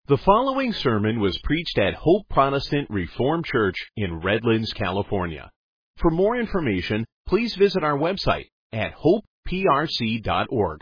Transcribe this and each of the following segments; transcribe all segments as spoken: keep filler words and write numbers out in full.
The following sermon was preached at Hope Protestant Reformed Church in Redlands, California. For more information, please visit our website at hope p r c dot org.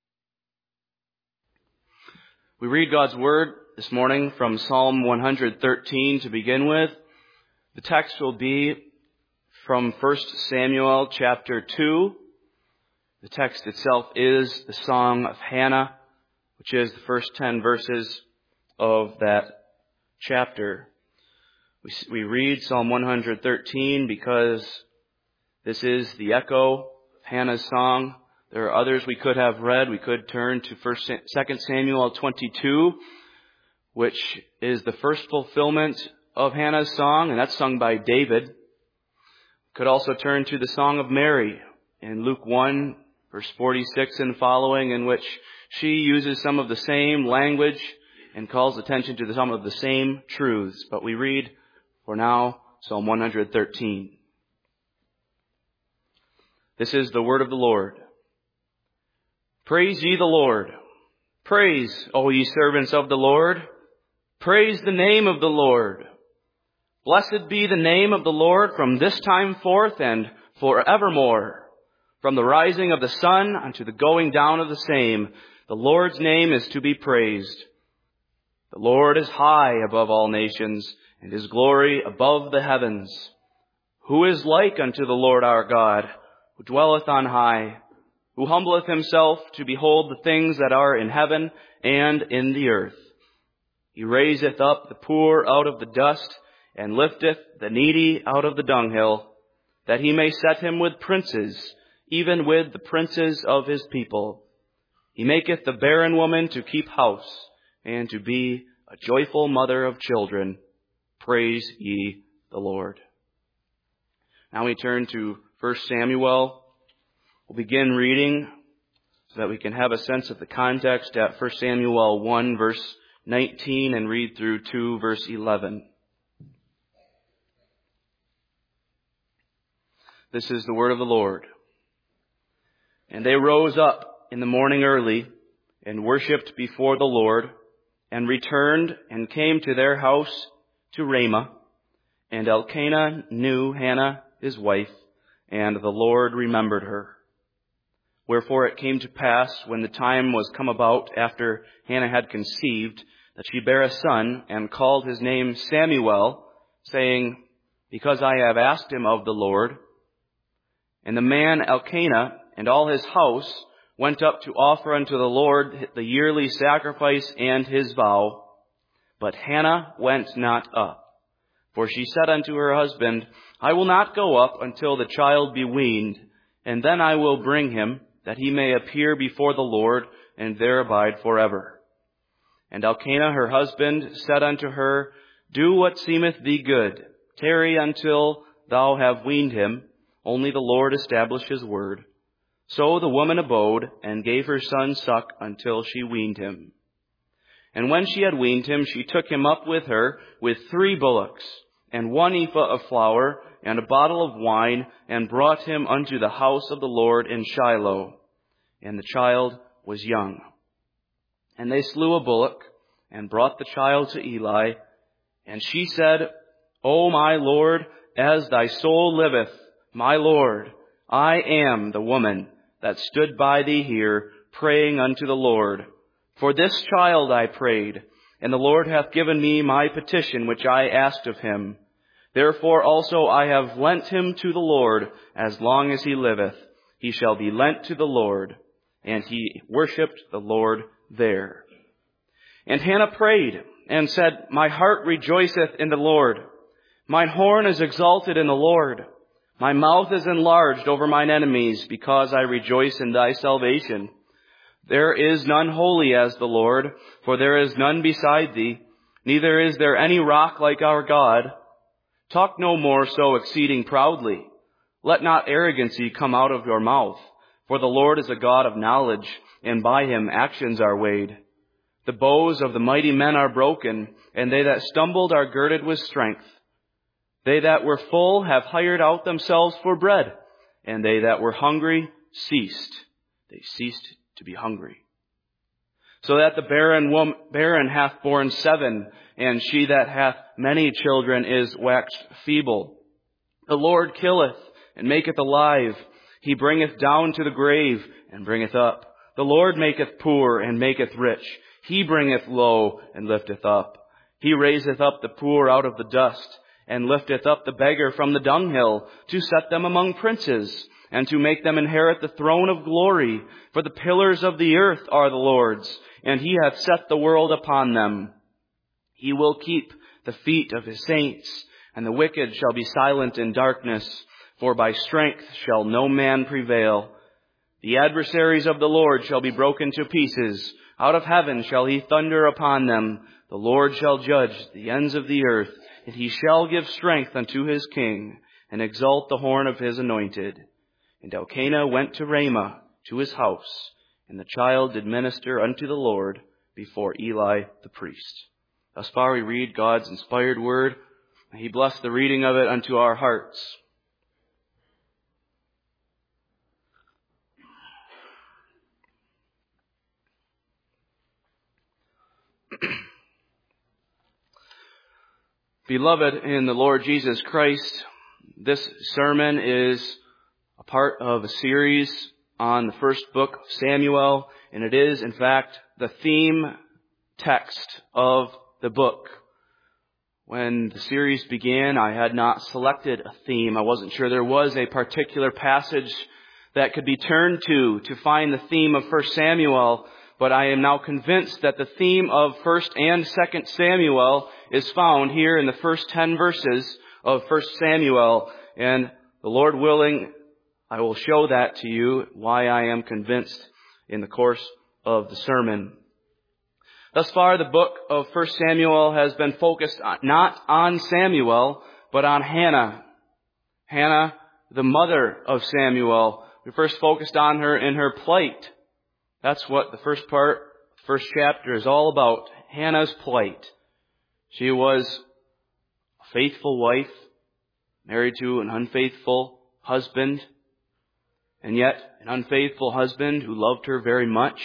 We read God's Word this morning from Psalm one hundred thirteen to begin with. The text will be from First Samuel chapter two. The text itself is the Song of Hannah, which is the first ten verses of that chapter. We, we read Psalm one hundred thirteen because this is the echo of Hannah's song. There are others we could have read. We could turn to First, Second Samuel twenty-two, which is the first fulfillment of Hannah's song, and that's sung by David. Could also turn to the Song of Mary in Luke one, verse forty-six and following, in which she uses some of the same language and calls attention to some of the same truths. But we read, for now, Psalm one hundred thirteen. This is the word of the Lord. Praise ye the Lord. Praise, O ye servants of the Lord. Praise the name of the Lord. Blessed be the name of the Lord from this time forth and forevermore. From the rising of the sun unto the going down of the same, the Lord's name is to be praised. The Lord is high above all nations, and His glory above the heavens. Who is like unto the Lord our God, who dwelleth on high, who humbleth Himself to behold the things that are in heaven and in the earth? He raiseth up the poor out of the dust, and lifteth the needy out of the dunghill, that He may set him with princes, even with the princes of His people. He maketh the barren woman to keep house, and to be a joyful mother of children. Praise ye the Lord. Now we turn to First Samuel. We'll begin reading so that we can have a sense of the context at First Samuel one, verse nineteen, and read through two, verse eleven. This is the word of the Lord. And they rose up in the morning early, and worshipped before the Lord, and returned and came to their house to Ramah. And Elkanah knew Hannah his wife, and the Lord remembered her. Wherefore it came to pass, when the time was come about after Hannah had conceived, that she bare a son, and called his name Samuel, saying, Because I have asked him of the Lord. And the man Elkanah and all his house went up to offer unto the Lord the yearly sacrifice and his vow. But Hannah went not up. For she said unto her husband, I will not go up until the child be weaned, and then I will bring him, that he may appear before the Lord, and there abide forever. And Elkanah her husband said unto her, Do what seemeth thee good. Tarry until thou have weaned him. Only the Lord establish His word. So the woman abode, and gave her son suck until she weaned him. And when she had weaned him, she took him up with her with three bullocks, and one ephah of flour, and a bottle of wine, and brought him unto the house of the Lord in Shiloh. And the child was young. And they slew a bullock, and brought the child to Eli. And she said, O my Lord, as thy soul liveth, my Lord, I am the woman that stood by thee here, praying unto the Lord. For this child I prayed, and the Lord hath given me my petition which I asked of Him. Therefore also I have lent him to the Lord, as long as he liveth. He shall be lent to the Lord. And he worshipped the Lord there. And Hannah prayed, and said, My heart rejoiceth in the Lord. Mine horn is exalted in the Lord. My mouth is enlarged over mine enemies, because I rejoice in thy salvation. There is none holy as the Lord, for there is none beside thee, neither is there any rock like our God. Talk no more so exceeding proudly. Let not arrogancy come out of your mouth, for the Lord is a God of knowledge, and by Him actions are weighed. The bows of the mighty men are broken, and they that stumbled are girded with strength. They that were full have hired out themselves for bread, and they that were hungry ceased. They ceased to be hungry. So that the barren woman, barren hath borne seven, and she that hath many children is waxed feeble. The Lord killeth and maketh alive. He bringeth down to the grave and bringeth up. The Lord maketh poor and maketh rich. He bringeth low and lifteth up. He raiseth up the poor out of the dust, and lifteth up the beggar from the dunghill, to set them among princes, and to make them inherit the throne of glory. For the pillars of the earth are the Lord's, and He hath set the world upon them. He will keep the feet of His saints, and the wicked shall be silent in darkness, for by strength shall no man prevail. The adversaries of the Lord shall be broken to pieces. Out of heaven shall He thunder upon them. The Lord shall judge the ends of the earth, and He shall give strength unto His king, and exalt the horn of His anointed. And Elkanah went to Ramah, to his house, and the child did minister unto the Lord before Eli the priest. Thus far we read God's inspired word. May He bless the reading of it unto our hearts. Beloved in the Lord Jesus Christ, this sermon is a part of a series on the first book of Samuel, and it is, in fact, the theme text of the book. When the series began, I had not selected a theme. I wasn't sure there was a particular passage that could be turned to to find the theme of First Samuel, but I am now convinced that the theme of First and Second Samuel is found here in the first ten verses of First Samuel. And the Lord willing, I will show that to you, why I am convinced in the course of the sermon. Thus far, the book of First Samuel has been focused not on Samuel, but on Hannah. Hannah, the mother of Samuel. We first focused on her in her plight. That's what the first part, first chapter is all about. Hannah's plight. She was a faithful wife, married to an unfaithful husband, and yet an unfaithful husband who loved her very much.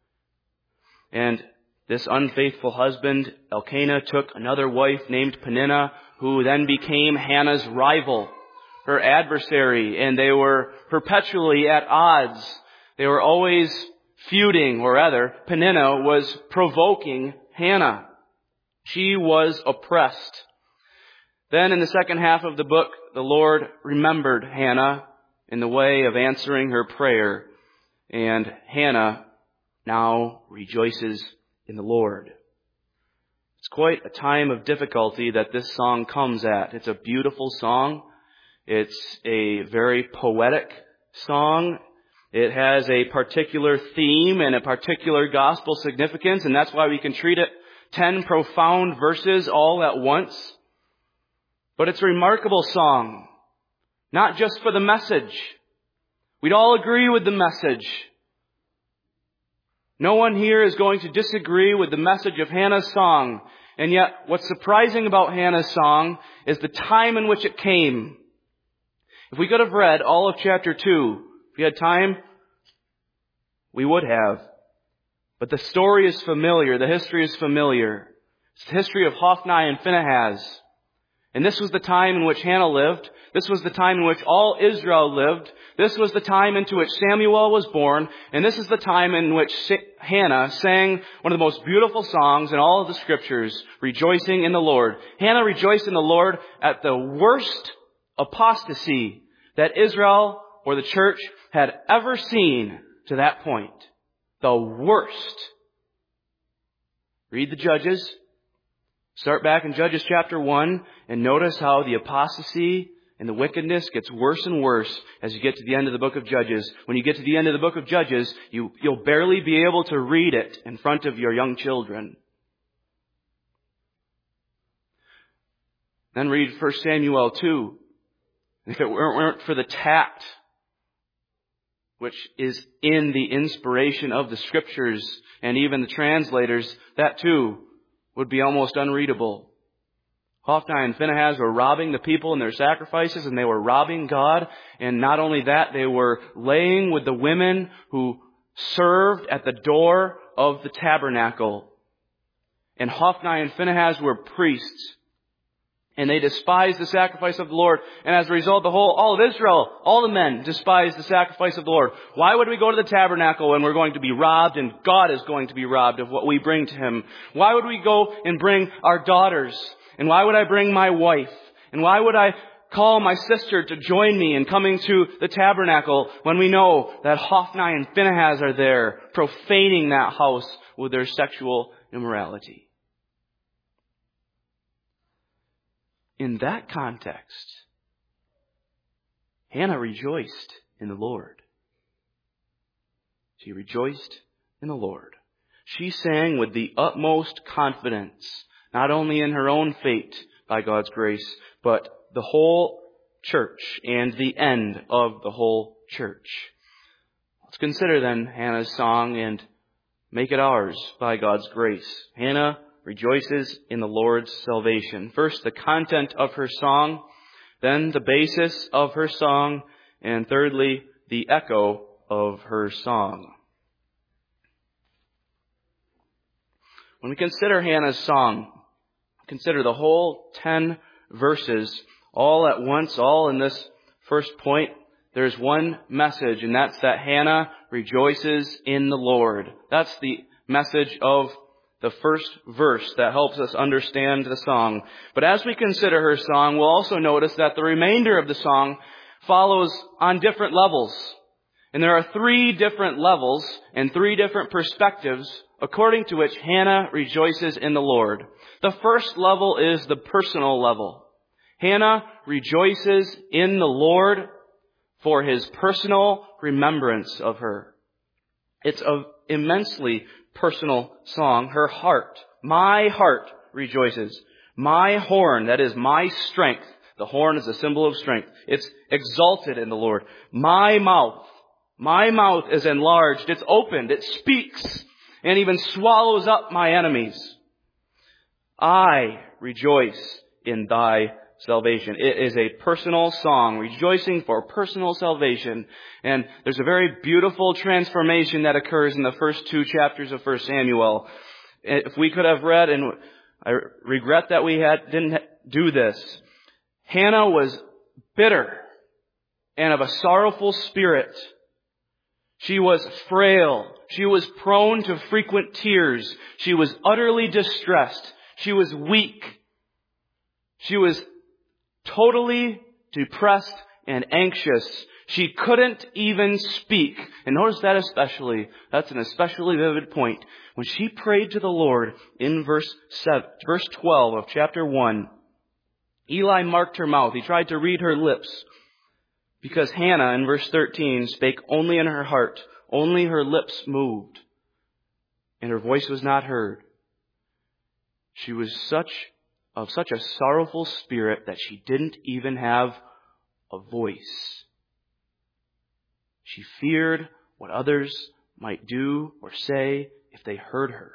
And this unfaithful husband, Elkanah, took another wife named Peninnah, who then became Hannah's rival, her adversary, and they were perpetually at odds. They were always feuding, or rather, Peninnah was provoking Hannah. She was oppressed. Then in the second half of the book, the Lord remembered Hannah in the way of answering her prayer, and Hannah now rejoices in the Lord. It's quite a time of difficulty that this song comes at. It's a beautiful song. It's a very poetic song. It has a particular theme and a particular gospel significance, and that's why we can treat it ten profound verses all at once. But it's a remarkable song, not just for the message. We'd all agree with the message. No one here is going to disagree with the message of Hannah's song. And yet, what's surprising about Hannah's song is the time in which it came. If we could have read all of chapter two, if we had time, we would have. But the story is familiar. The history is familiar. It's the history of Hophni and Phinehas. And this was the time in which Hannah lived. This was the time in which all Israel lived. This was the time into which Samuel was born. And this is the time in which Hannah sang one of the most beautiful songs in all of the scriptures, rejoicing in the Lord. Hannah rejoiced in the Lord at the worst apostasy that Israel or the church had ever seen to that point. The worst. Read the Judges. Start back in Judges chapter one and notice how the apostasy and the wickedness gets worse and worse as you get to the end of the book of Judges. When you get to the end of the book of Judges, you, you'll barely be able to read it in front of your young children. Then read First Samuel two. If it weren't for the tact which is in the inspiration of the scriptures and even the translators, that too would be almost unreadable. Hophni and Phinehas were robbing the people in their sacrifices, and they were robbing God. And not only that, they were laying with the women who served at the door of the tabernacle. And Hophni and Phinehas were priests. And they despised the sacrifice of the Lord. And as a result, the whole, all of Israel, all the men despised the sacrifice of the Lord. Why would we go to the tabernacle when we're going to be robbed and God is going to be robbed of what we bring to Him? Why would we go and bring our daughters? And why would I bring my wife? And why would I call my sister to join me in coming to the tabernacle when we know that Hophni and Phinehas are there, profaning that house with their sexual immorality? In that context, Hannah rejoiced in the Lord. She rejoiced in the Lord. She sang with the utmost confidence, not only in her own fate by God's grace, but the whole church and the end of the whole church. Let's consider then Hannah's song and make it ours by God's grace. Hannah rejoices in the Lord's salvation. First, the content of her song, then the basis of her song, and thirdly, the echo of her song. When we consider Hannah's song, consider the whole ten verses all at once, all in this first point. There's one message, and that's that Hannah rejoices in the Lord. That's the message of the first verse that helps us understand the song. But as we consider her song, we'll also notice that the remainder of the song follows on different levels. And there are three different levels and three different perspectives according to which Hannah rejoices in the Lord. The first level is the personal level. Hannah rejoices in the Lord for His personal remembrance of her. It's an immensely personal song. Her heart, my heart rejoices. My horn, that is my strength. The horn is a symbol of strength. It's exalted in the Lord. My mouth, my mouth is enlarged. It's opened. It speaks and even swallows up my enemies. I rejoice in thy salvation. It is a personal song, rejoicing for personal salvation. And there's a very beautiful transformation that occurs in the first two chapters of First Samuel. If we could have read, and I regret that we had, didn't do this, Hannah was bitter and of a sorrowful spirit. She was frail. She was prone to frequent tears. She was utterly distressed. She was weak. She was totally depressed and anxious. She couldn't even speak. And notice that especially, that's an especially vivid point. When she prayed to the Lord in verse seven, verse twelve of chapter one, Eli marked her mouth. He tried to read her lips. Because Hannah, in verse thirteen, spake only in her heart. Only her lips moved. And her voice was not heard. She was such of such a sorrowful spirit that she didn't even have a voice. She feared what others might do or say if they heard her.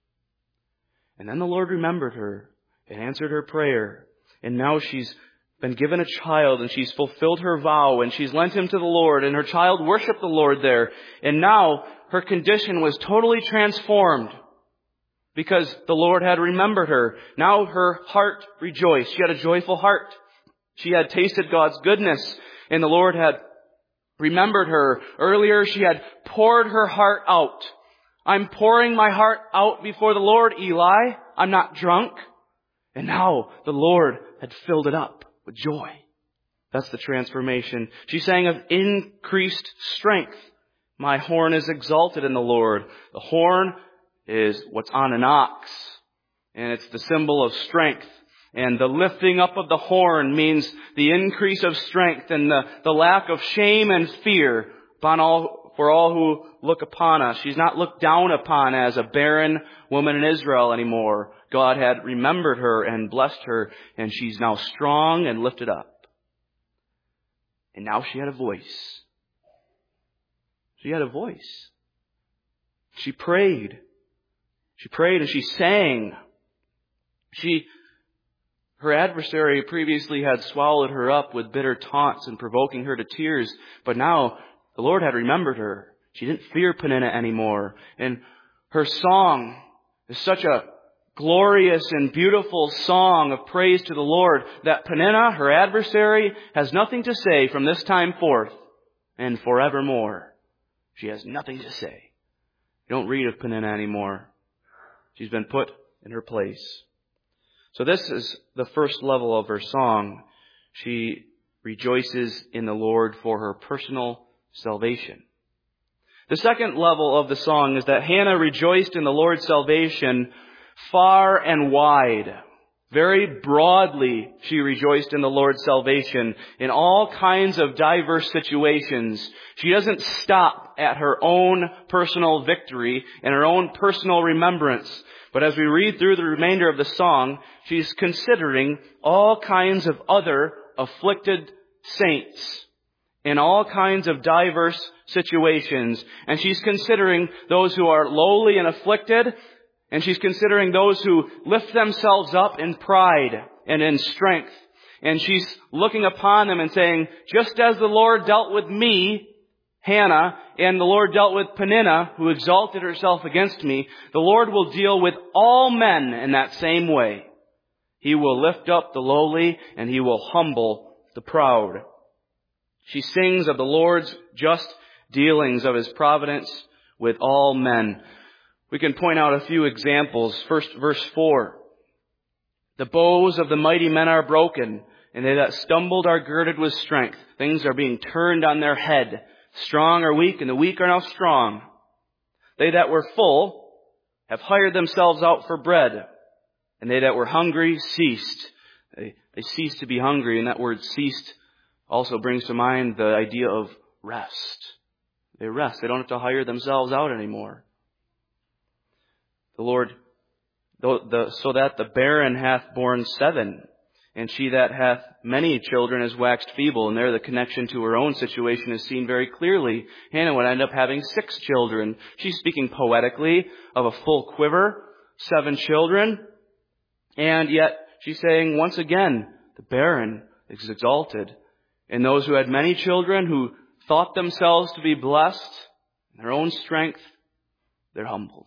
And then the Lord remembered her and answered her prayer. And now she's been given a child and she's fulfilled her vow and she's lent him to the Lord and her child worshiped the Lord there. And now her condition was totally transformed because the Lord had remembered her. Now her heart rejoiced. She had a joyful heart. She had tasted God's goodness and the Lord had remembered her. Earlier she had poured her heart out. I'm pouring my heart out before the Lord, Eli. I'm not drunk. And now the Lord had filled it up with joy. That's the transformation. She sang of increased strength. My horn is exalted in the Lord. The horn is what's on an ox. And it's the symbol of strength. And the lifting up of the horn means the increase of strength and the, the lack of shame and fear upon all, for all who look upon us. She's not looked down upon as a barren woman in Israel anymore. God had remembered her and blessed her, and she's now strong and lifted up. And now she had a voice. She had a voice. She prayed. She prayed and she sang. She, her adversary previously had swallowed her up with bitter taunts and provoking her to tears, but now the Lord had remembered her. She didn't fear Peninnah anymore. And Her song is such a glorious and beautiful song of praise to the Lord that Peninnah, her adversary, has nothing to say from this time forth and forevermore. She has nothing to say. You don't read of Peninnah anymore. She's been put in her place. So this is the first level of her song. She rejoices in the Lord for her personal salvation. The second level of the song is that Hannah rejoiced in the Lord's salvation far and wide. Very broadly, she rejoiced in the Lord's salvation in all kinds of diverse situations. She doesn't stop at her own personal victory and her own personal remembrance. But as we read through the remainder of the song, she's considering all kinds of other afflicted saints in all kinds of diverse situations. And she's considering those who are lowly and afflicted. And she's considering those who lift themselves up in pride and in strength. And she's looking upon them and saying, just as the Lord dealt with me, Hannah, and the Lord dealt with Peninnah, who exalted herself against me, the Lord will deal with all men in that same way. He will lift up the lowly and He will humble the proud. She sings of the Lord's just dealings of His providence with all men. We can point out a few examples. First, verse four. The bows of the mighty men are broken, and they that stumbled are girded with strength. Things are being turned on their head. Strong are weak, and the weak are now strong. They that were full have hired themselves out for bread, and they that were hungry ceased. They, they ceased to be hungry, and that word ceased also brings to mind the idea of rest. They rest. They don't have to hire themselves out anymore. The Lord, the, the, so that the barren hath borne seven, and she that hath many children is waxed feeble. And there the connection to her own situation is seen very clearly. Hannah would end up having six children. She's speaking poetically of a full quiver, seven children. And yet she's saying once again, the barren is exalted. And those who had many children, who thought themselves to be blessed in their own strength, they're humbled.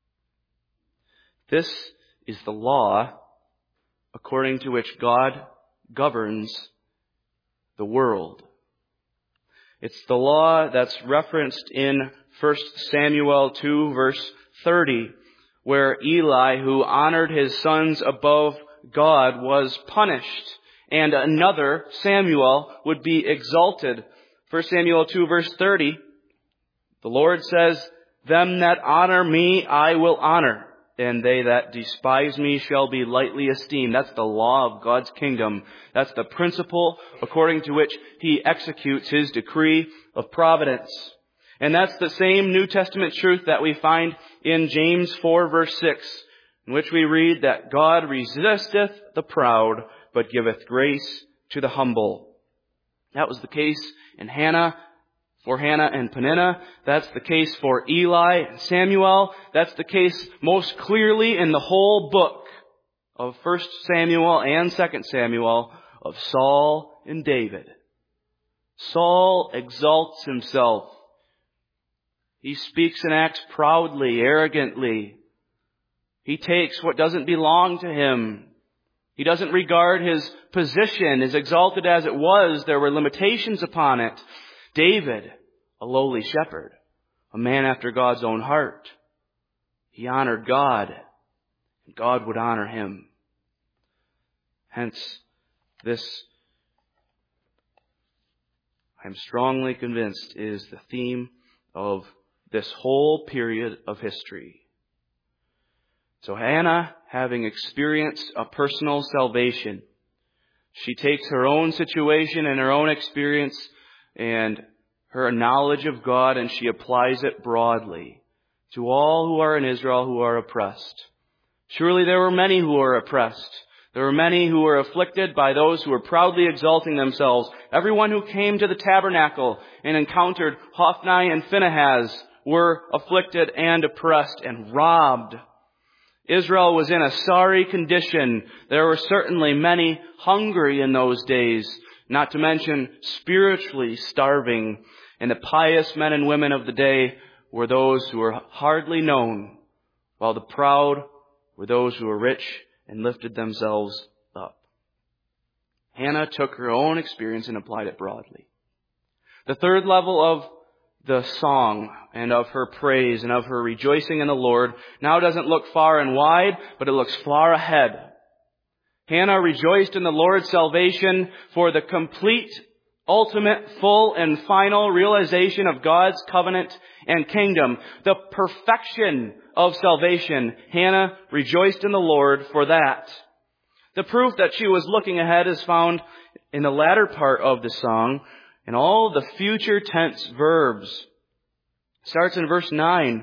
This is the law according to which God governs the world. It's the law that's referenced in First Samuel two, verse thirty, where Eli, who honored his sons above God, was punished, and another, Samuel, would be exalted. First Samuel two, verse thirty, the Lord says, them that honor me I will honor, and they that despise me shall be lightly esteemed. That's the law of God's kingdom. That's the principle according to which He executes His decree of providence. And that's the same New Testament truth that we find in James four, verse six, in which we read that God resisteth the proud, but giveth grace to the humble. That was the case in Hannah, for Hannah and Peninnah. That's the case for Eli and Samuel. That's the case most clearly in the whole book of First Samuel and Second Samuel of Saul and David. Saul exalts himself. He speaks and acts proudly, arrogantly. He takes what doesn't belong to him. He doesn't regard his position, as exalted as it was. There were limitations upon it. David, a lowly shepherd, a man after God's own heart. He honored God, and God would honor him. Hence, this, I'm strongly convinced, is the theme of this whole period of history. So Hannah, having experienced a personal salvation, she takes her own situation and her own experience and her knowledge of God, and she applies it broadly to all who are in Israel who are oppressed. Surely there were many who were oppressed. There were many who were afflicted by those who were proudly exalting themselves. Everyone who came to the tabernacle and encountered Hophni and Phinehas were afflicted and oppressed and robbed. Israel was in a sorry condition. There were certainly many hungry in those days, not to mention spiritually starving. And the pious men and women of the day were those who were hardly known while the proud were those who were rich and lifted themselves up. Hannah took her own experience and applied it broadly. The third level of the song and of her praise and of her rejoicing in the Lord now doesn't look far and wide, but it looks far ahead. Hannah rejoiced in the Lord's salvation for the complete, ultimate, full, and final realization of God's covenant and kingdom. The perfection of salvation. Hannah rejoiced in the Lord for that. The proof that she was looking ahead is found in the latter part of the song, and all the future tense verbs. It starts in verse nine.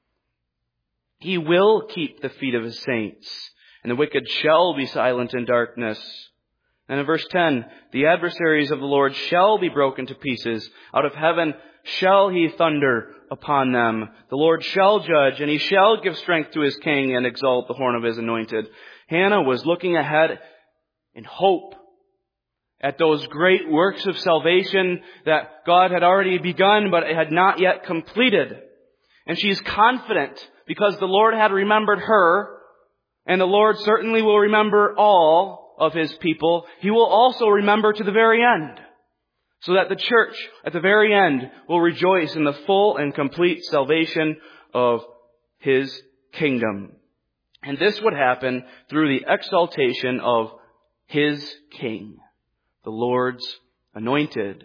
He will keep the feet of his saints, and the wicked shall be silent in darkness. And in verse ten, the adversaries of the Lord shall be broken to pieces. Out of heaven shall he thunder upon them. The Lord shall judge, and he shall give strength to his king and exalt the horn of his anointed. Hannah was looking ahead in hope at those great works of salvation that God had already begun, but it had not yet completed. And she's confident because the Lord had remembered her, and the Lord certainly will remember all of his people. He will also remember to the very end, so that the church at the very end will rejoice in the full and complete salvation of his kingdom. And this would happen through the exaltation of his king, the Lord's anointed.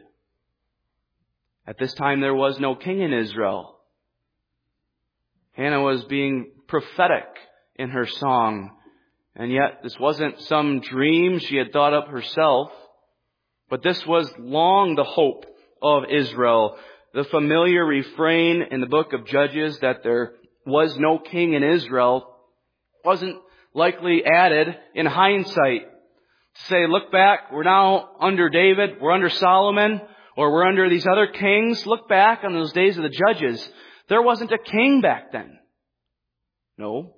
At this time there was no king in Israel. Hannah was being prophetic in her song. And yet this wasn't some dream she had thought up herself. But this was long the hope of Israel. The familiar refrain in the book of Judges that there was no king in Israel wasn't likely added in hindsight. Say, look back, we're now under David, we're under Solomon, or we're under these other kings. Look back on those days of the Judges. There wasn't a king back then. No.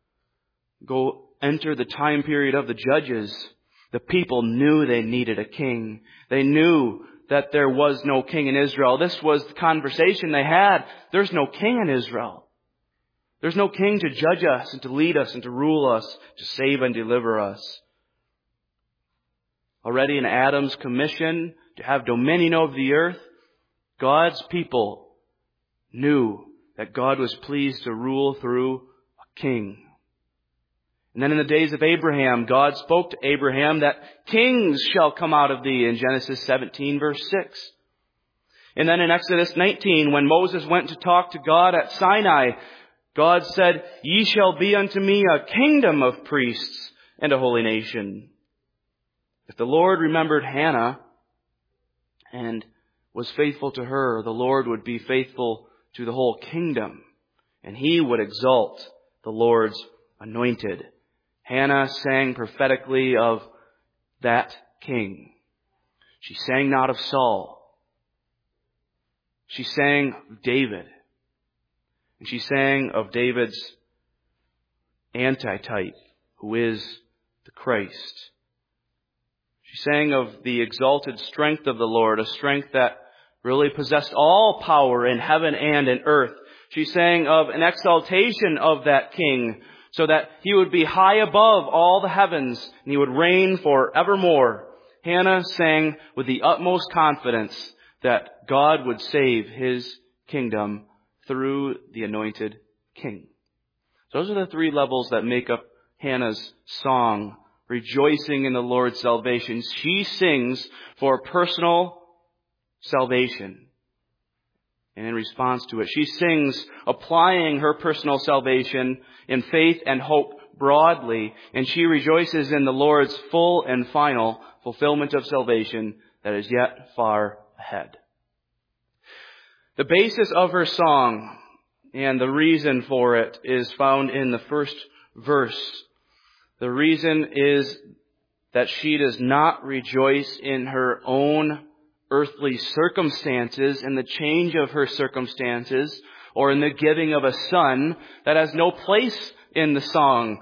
Go enter the time period of the Judges. The people knew they needed a king. They knew that there was no king in Israel. This was the conversation they had. There's no king in Israel. There's no king to judge us and to lead us and to rule us, to save and deliver us. Already in Adam's commission to have dominion over the earth, God's people knew that God was pleased to rule through a king. And then in the days of Abraham, God spoke to Abraham that kings shall come out of thee in Genesis seventeen verse six. And then in Exodus nineteen, when Moses went to talk to God at Sinai, God said, ye shall be unto me a kingdom of priests and a holy nation. If the Lord remembered Hannah and was faithful to her, the Lord would be faithful to the whole kingdom, and he would exalt the Lord's anointed. Hannah sang prophetically of that king. She sang not of Saul. She sang of David. And she sang of David's antitype, who is the Christ. She sang of the exalted strength of the Lord, a strength that really possessed all power in heaven and in earth. She sang of an exaltation of that king, so that he would be high above all the heavens, and he would reign forevermore. Hannah sang with the utmost confidence that God would save his kingdom through the anointed king. Those are the three levels that make up Hannah's song, rejoicing in the Lord's salvation. She sings for personal salvation. And in response to it, she sings applying her personal salvation in faith and hope broadly. And she rejoices in the Lord's full and final fulfillment of salvation that is yet far ahead. The basis of her song and the reason for it is found in the first verse. The reason is that she does not rejoice in her own earthly circumstances, in the change of her circumstances, or in the giving of a son. That has no place in the song.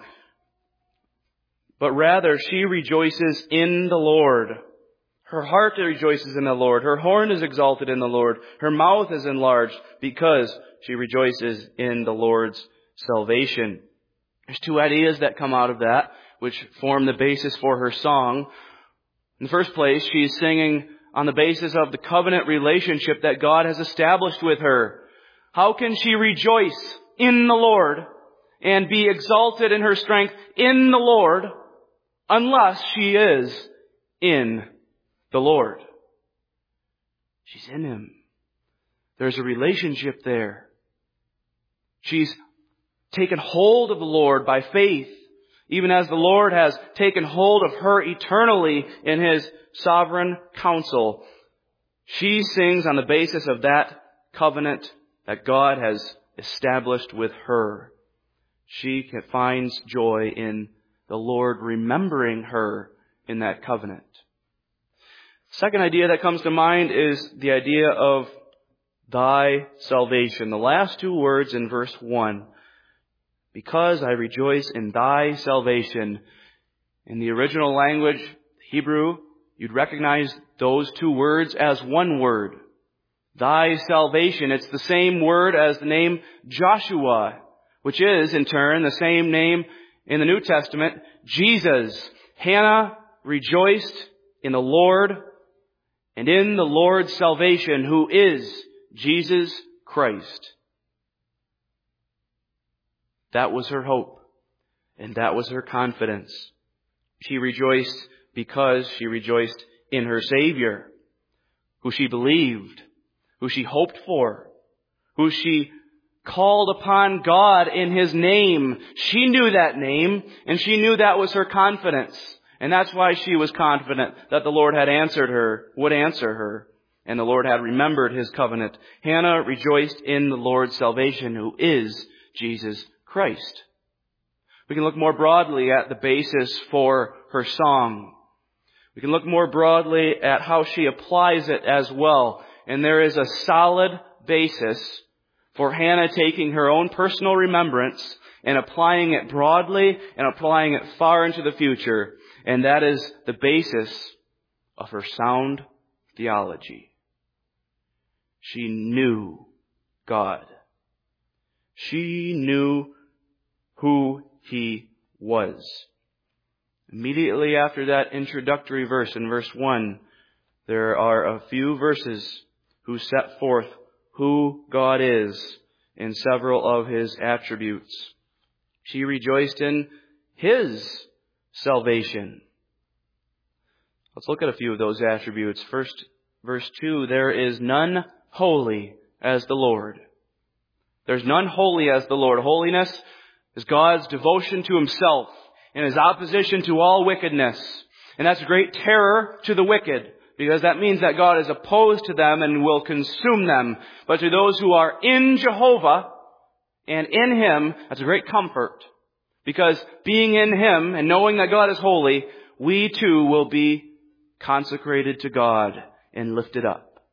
But rather, she rejoices in the Lord. Her heart rejoices in the Lord. Her horn is exalted in the Lord. Her mouth is enlarged because she rejoices in the Lord's salvation. There's two ideas that come out of that, which form the basis for her song. In the first place, she's singing on the basis of the covenant relationship that God has established with her. How can she rejoice in the Lord and be exalted in her strength in the Lord unless she is in the Lord? She's in Him. There's a relationship there. She's taken hold of the Lord by faith, even as the Lord has taken hold of her eternally in His sovereign counsel. She sings on the basis of that covenant that God has established with her. She finds joy in the Lord remembering her in that covenant. Second idea that comes to mind is the idea of thy salvation. The last two words in verse one. Because I rejoice in thy salvation. In the original language, Hebrew, you'd recognize those two words as one word. Thy salvation. It's the same word as the name Joshua, which is, in turn, the same name in the New Testament, Jesus. Hannah rejoiced in the Lord and in the Lord's salvation, who is Jesus Christ. That was her hope, and that was her confidence. She rejoiced because she rejoiced in her Savior, who she believed, who she hoped for, who she called upon God in His name. She knew that name, and she knew that was her confidence. And that's why she was confident that the Lord had answered her, would answer her, and the Lord had remembered His covenant. Hannah rejoiced in the Lord's salvation, who is Jesus Christ. We can look more broadly at the basis for her song. We can look more broadly at how she applies it as well. And there is a solid basis for Hannah taking her own personal remembrance and applying it broadly and applying it far into the future. And that is the basis of her sound theology. She knew God. She knew who He was. Immediately after that introductory verse in verse one, there are a few verses who set forth who God is in several of His attributes. She rejoiced in His salvation. Let's look at a few of those attributes. First, verse two, there is none holy as the Lord. There's none holy as the Lord. Holiness is God's devotion to Himself and His opposition to all wickedness. And that's a great terror to the wicked, because that means that God is opposed to them and will consume them. But to those who are in Jehovah and in Him, that's a great comfort. Because being in Him and knowing that God is holy, we too will be consecrated to God and lifted up.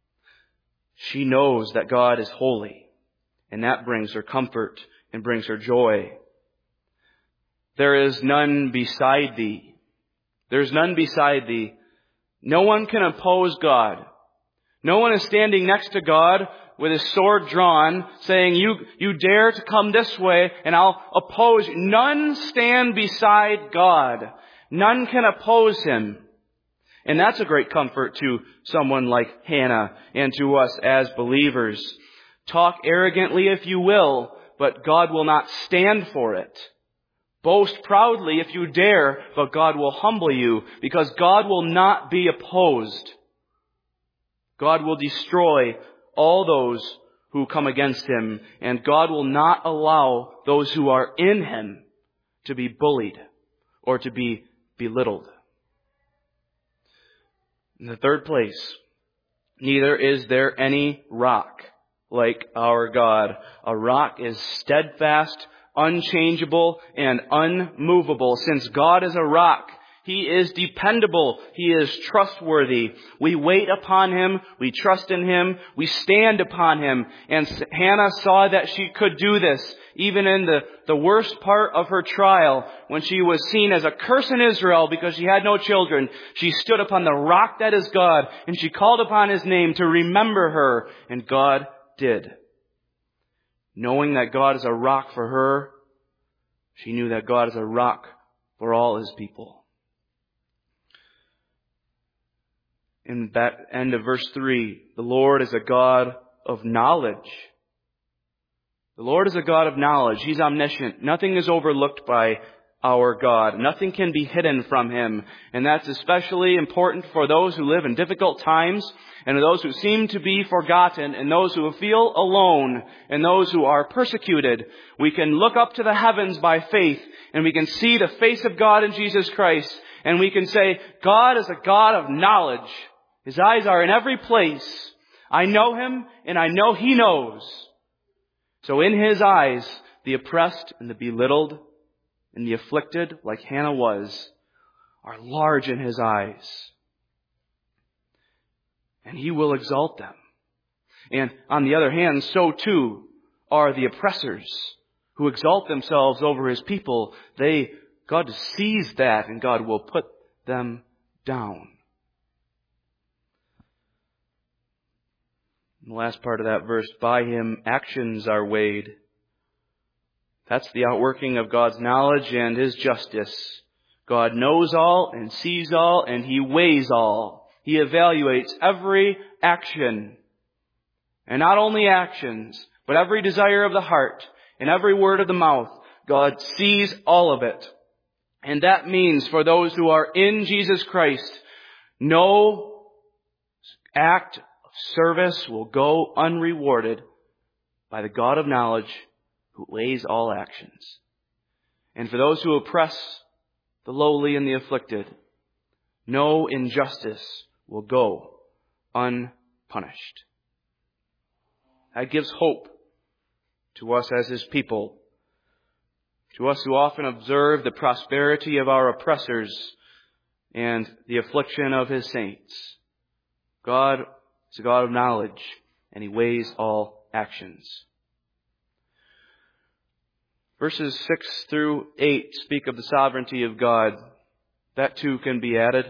She knows that God is holy, and that brings her comfort and brings her joy. There is none beside thee. There is none beside thee. No one can oppose God. No one is standing next to God with his sword drawn, saying, you, you dare to come this way and I'll oppose you. None stand beside God. None can oppose Him. And that's a great comfort to someone like Hannah and to us as believers. Talk arrogantly if you will, but God will not stand for it. Boast proudly if you dare, but God will humble you, because God will not be opposed. God will destroy all those who come against Him, and God will not allow those who are in Him to be bullied or to be belittled. In the third place, neither is there any rock like our God. A rock is steadfast, unchangeable, and unmovable. Since God is a rock, He is dependable. He is trustworthy. We wait upon Him. We trust in Him. We stand upon Him. And Hannah saw that she could do this even in the, the worst part of her trial, when she was seen as a curse in Israel because she had no children. She stood upon the rock that is God, and she called upon His name to remember her, and God did. knowing that God is a rock for her, she knew that God is a rock for all His people. In that end of verse three, the Lord is a God of knowledge. The Lord is a God of knowledge. He's omniscient. Nothing is overlooked by our God. Nothing can be hidden from Him. And that's especially important for those who live in difficult times, and those who seem to be forgotten, and those who feel alone, and those who are persecuted. We can look up to the heavens by faith, and we can see the face of God in Jesus Christ, and we can say, God is a God of knowledge. His eyes are in every place. I know Him, and I know He knows. So in His eyes, the oppressed and the belittled and the afflicted, like Hannah was, are large in His eyes. And He will exalt them. And on the other hand, so too are the oppressors who exalt themselves over His people. They, God sees that, and God will put them down. In the last part of that verse, by Him actions are weighed. That's the outworking of God's knowledge and His justice. God knows all and sees all, and He weighs all. He evaluates every action. And not only actions, but every desire of the heart and every word of the mouth. God sees all of it. And that means for those who are in Jesus Christ, no act of service will go unrewarded by the God of knowledge who weighs all actions. And for those who oppress the lowly and the afflicted, no injustice will go unpunished. That gives hope to us as His people, to us who often observe the prosperity of our oppressors and the affliction of His saints. God is a God of knowledge, and He weighs all actions. Verses six through eight speak of the sovereignty of God. That too can be added.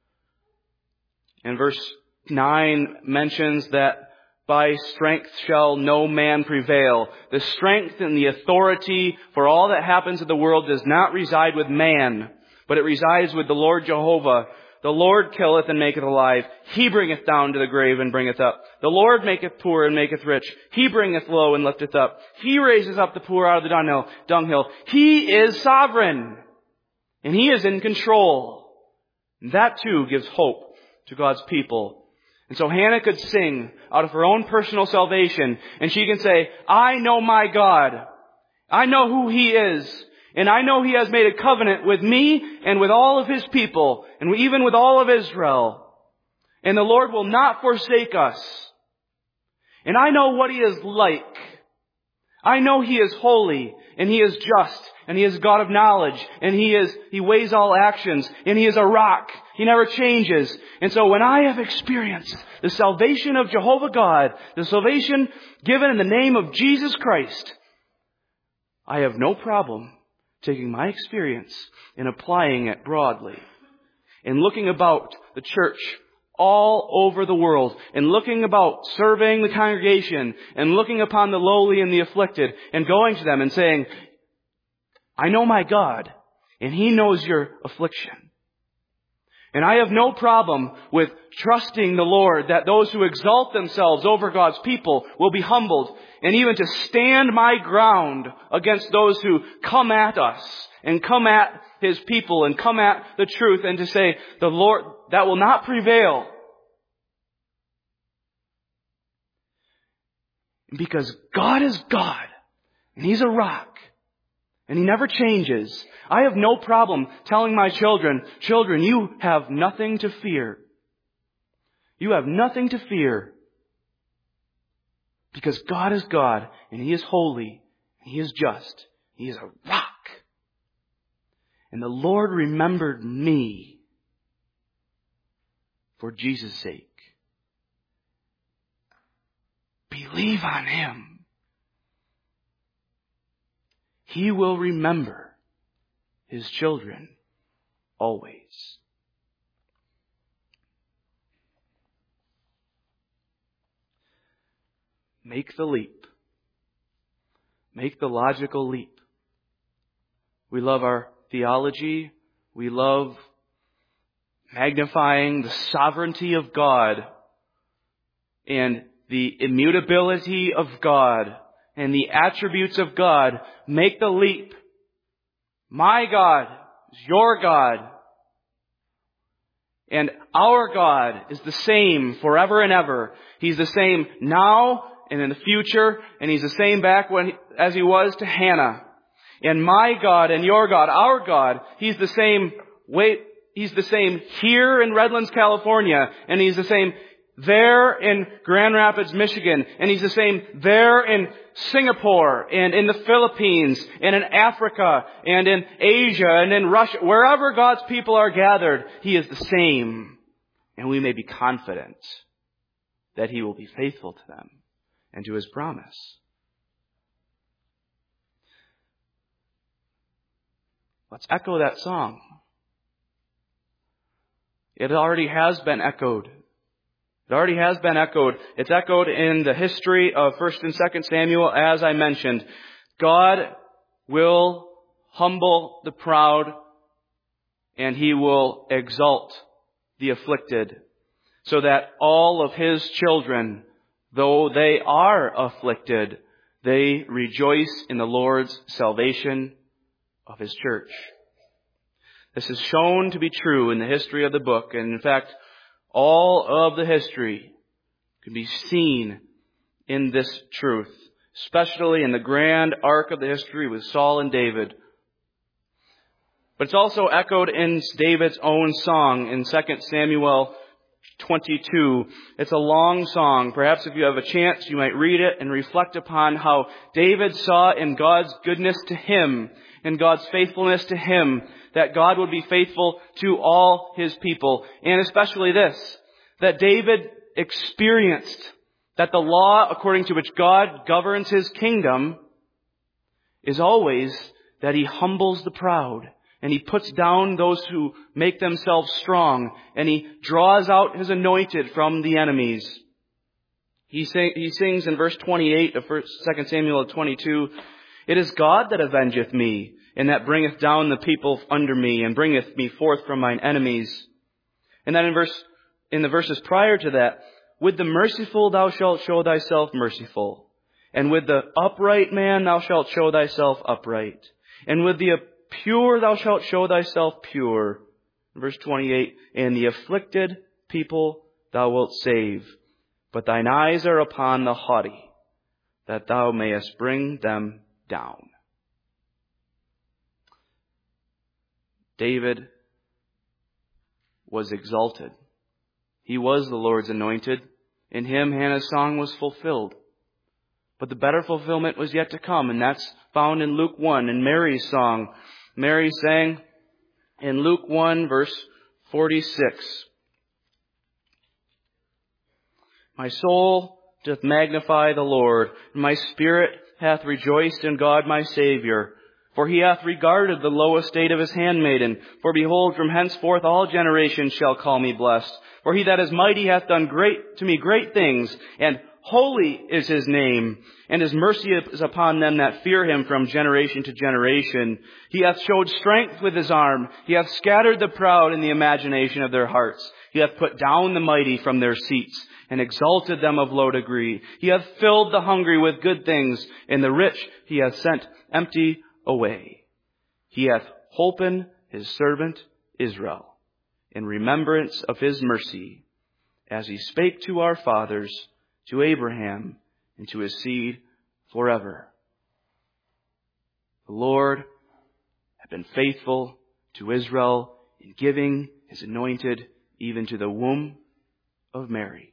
And verse nine mentions that by strength shall no man prevail. The strength and the authority for all that happens in the world does not reside with man, but it resides with the Lord Jehovah. The Lord killeth and maketh alive. He bringeth down to the grave and bringeth up. The Lord maketh poor and maketh rich. He bringeth low and lifteth up. He raises up the poor out of the dunghill. dunghill. He is sovereign. And He is in control. And that too gives hope to God's people. And so Hannah could sing out of her own personal salvation. And she can say, I know my God. I know who He is. And I know He has made a covenant with me and with all of His people, and even with all of Israel. And the Lord will not forsake us. And I know what He is like. I know He is holy, and He is just, and He is a God of knowledge, and He is, He weighs all actions, and He is a rock. He never changes. And so when I have experienced the salvation of Jehovah God, the salvation given in the name of Jesus Christ, I have no problem taking my experience and applying it broadly, and looking about the church all over the world, and looking about surveying the congregation, and looking upon the lowly and the afflicted, and going to them and saying, I know my God, and He knows your affliction. And I have no problem with trusting the Lord that those who exalt themselves over God's people will be humbled, and even to stand my ground against those who come at us and come at His people and come at the truth, and to say, the Lord, that will not prevail. Because God is God, and He's a rock, and He never changes. I have no problem telling my children, children, you have nothing to fear. You have nothing to fear. Because God is God, and He is holy, and He is just. He is a rock. And the Lord remembered me for Jesus' sake. Believe on Him. He will remember His children always. Make the leap. make the logical leap. We love our theology. We love magnifying the sovereignty of God and the immutability of God and the attributes of God. Make the leap. My God is your God. And our God is the same forever and ever. He's the same now and in the future, and He's the same back when as He was to Hannah. And my God and your God, our God, He's the same way, He's the same here in Redlands, California, and He's the same there in Grand Rapids, Michigan, and He's the same there in Singapore, and in the Philippines, and in Africa, and in Asia, and in Russia. Wherever God's people are gathered, He is the same. And we may be confident that He will be faithful to them and to His promise. Let's echo that song. It already has been echoed. It already has been echoed. It's echoed in the history of First and Second Samuel, as I mentioned. God will humble the proud, and He will exalt the afflicted, so that all of His children, though they are afflicted, they rejoice in the Lord's salvation of His church. This is shown to be true in the history of the book, and in fact, all of the history can be seen in this truth, especially in the grand arc of the history with Saul and David. But it's also echoed in David's own song in Second Samuel twenty-two. It's a long song. Perhaps if you have a chance, you might read it and reflect upon how David saw in God's goodness to him, in God's faithfulness to him, that God would be faithful to all His people. And especially this, that David experienced that the law according to which God governs His kingdom is always that He humbles the proud, and He puts down those who make themselves strong, and He draws out His anointed from the enemies. He, sing, he sings in verse twenty-eight of Second Samuel twenty-two, "It is God that avengeth me, and that bringeth down the people under me, and bringeth me forth from mine enemies." And then in verse, in the verses prior to that, "With the merciful thou shalt show thyself merciful, and with the upright man thou shalt show thyself upright, and with the pure thou shalt show thyself pure." Verse twenty-eight, "And the afflicted people thou wilt save, but thine eyes are upon the haughty, that thou mayest bring them down." David was exalted. He was the Lord's anointed. In him, Hannah's song was fulfilled. But the better fulfillment was yet to come, and that's found in Luke one, in Mary's song. Mary sang in Luke one, verse forty-six, "My soul doth magnify the Lord, and my spirit hath rejoiced in God my Saviour. For He hath regarded the low estate of His handmaiden. For behold, from henceforth all generations shall call me blessed. For He that is mighty hath done great to me great things, and holy is His name. And His mercy is upon them that fear Him from generation to generation. He hath showed strength with His arm. He hath scattered the proud in the imagination of their hearts. He hath put down the mighty from their seats, and exalted them of low degree. He hath filled the hungry with good things, and the rich He hath sent empty away. He hath holpen His servant Israel, in remembrance of His mercy, as He spake to our fathers, to Abraham, and to his seed forever." The Lord had been faithful to Israel in giving His anointed even to the womb of Mary.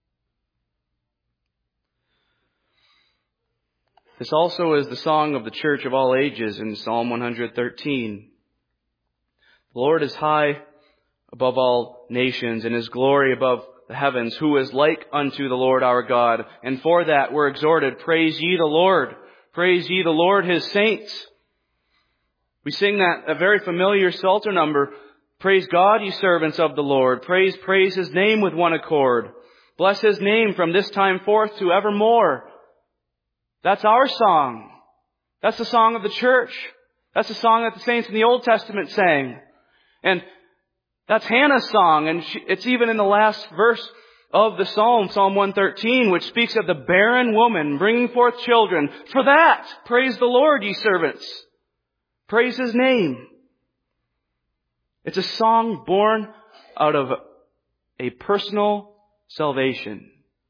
This also is the song of the church of all ages in Psalm one thirteen. "The Lord is high above all nations, and His glory above the heavens. Who is like unto the Lord our God? And for that we're exhorted, praise ye the Lord. Praise ye the Lord, His saints." We sing that, a very familiar Psalter number. "Praise God, ye servants of the Lord. Praise, praise His name with one accord. Bless His name from this time forth to evermore." That's our song. That's the song of the church. That's the song that the saints in the Old Testament sang. And that's Hannah's song, and she, it's even in the last verse of the Psalm, Psalm one thirteen, which speaks of the barren woman bringing forth children. For that, praise the Lord, ye servants. Praise His name. It's a song born out of a personal salvation.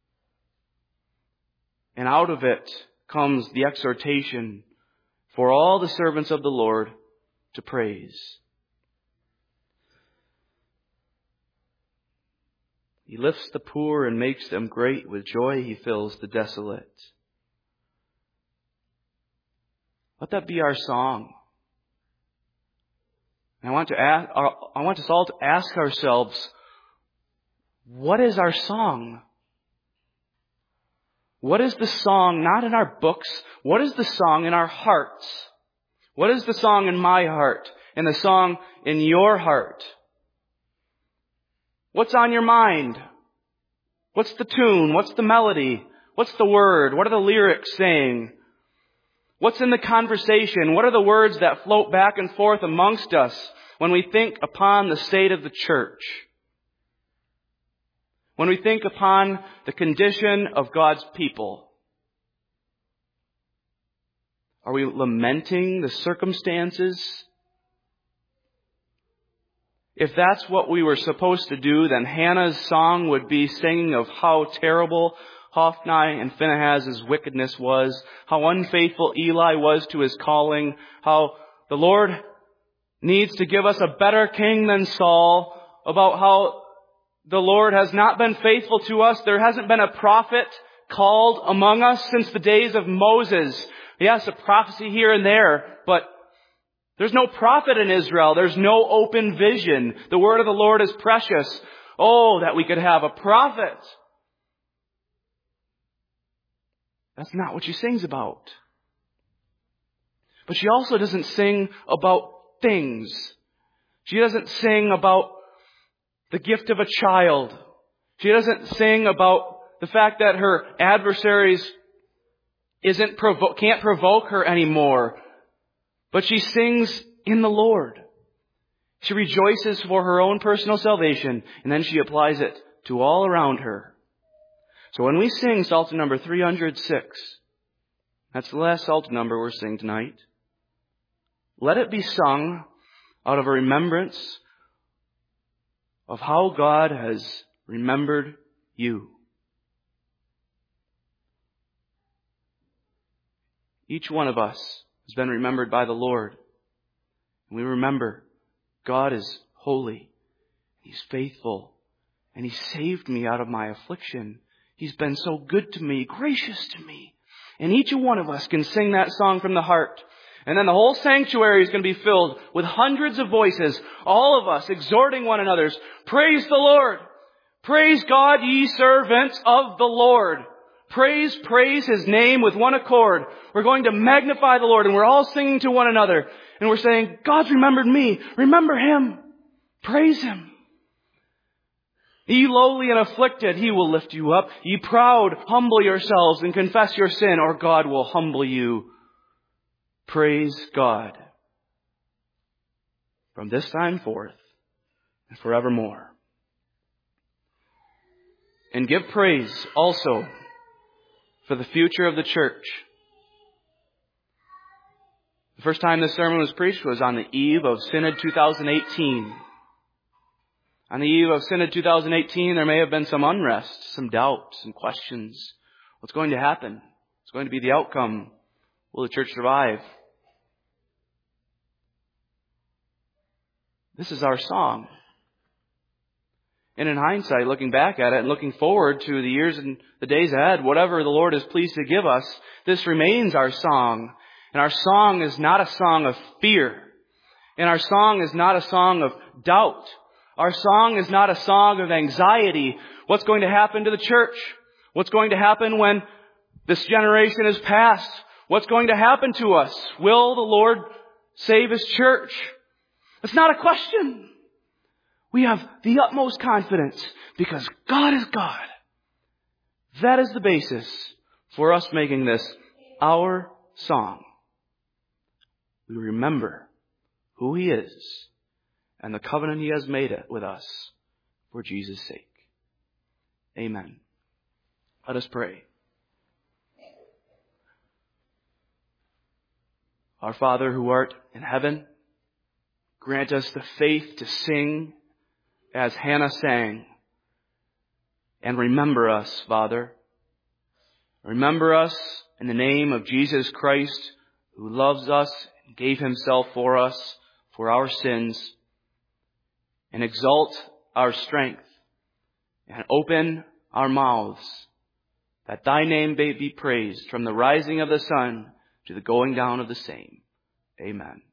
And out of it comes the exhortation for all the servants of the Lord to praise. He lifts the poor and makes them great. With joy He fills the desolate. Let that be our song. And I want to ask, I want us all to ask ourselves, what is our song? What is the song, not in our books, what is the song in our hearts? What is the song in my heart and the song in your heart? What's on your mind? What's the tune? What's the melody? What's the word? What are the lyrics saying? What's in the conversation? What are the words that float back and forth amongst us when we think upon the state of the church? When we think upon the condition of God's people? Are we lamenting the circumstances? If that's what we were supposed to do, then Hannah's song would be singing of how terrible Hophni and Phinehas' wickedness was, how unfaithful Eli was to his calling, how the Lord needs to give us a better king than Saul, about how the Lord has not been faithful to us. There hasn't been a prophet called among us since the days of Moses. Yes, a prophecy here and there, but there's no prophet in Israel. There's no open vision. The word of the Lord is precious. Oh, that we could have a prophet. That's not what she sings about. But she also doesn't sing about things. She doesn't sing about the gift of a child. She doesn't sing about the fact that her adversaries isn't provo- can't provoke her anymore. But she sings in the Lord. She rejoices for her own personal salvation, and then she applies it to all around her. So when we sing Psalter number three hundred six, that's the last Psalter number we're singing tonight, let it be sung out of a remembrance of how God has remembered you. Each one of us has been remembered by the Lord. And we remember God is holy. He's faithful. And He saved me out of my affliction. He's been so good to me, gracious to me. And each one of us can sing that song from the heart. And then the whole sanctuary is going to be filled with hundreds of voices, all of us exhorting one another. Praise the Lord. Praise God, ye servants of the Lord. Praise, praise His name with one accord. We're going to magnify the Lord, and we're all singing to one another. And we're saying, God's remembered me. Remember Him. Praise Him. Ye lowly and afflicted, He will lift you up. Ye proud, humble yourselves and confess your sin, or God will humble you. Praise God. From this time forth and forevermore. And give praise also for the future of the church. The first time this sermon was preached was on the eve of Synod two thousand eighteen. On the eve of Synod two thousand eighteen, there may have been some unrest, some doubts, some questions. What's going to happen? What's going to be the outcome? Will the church survive? This is our song. And in hindsight, looking back at it and looking forward to the years and the days ahead, whatever the Lord is pleased to give us, this remains our song. And our song is not a song of fear. And our song is not a song of doubt. Our song is not a song of anxiety. What's going to happen to the church? What's going to happen when this generation is past? What's going to happen to us? Will the Lord save His church? It's not a question. We have the utmost confidence because God is God. That is the basis for us making this our song. we remember who He is and the covenant He has made with us for Jesus' sake. Amen. Let us pray. Our Father who art in heaven, grant us the faith to sing as Hannah sang. And remember us, Father. Remember us in the name of Jesus Christ, who loves us and gave Himself for us, for our sins. And exalt our strength and open our mouths, that Thy name may be praised from the rising of the sun to the going down of the same. Amen.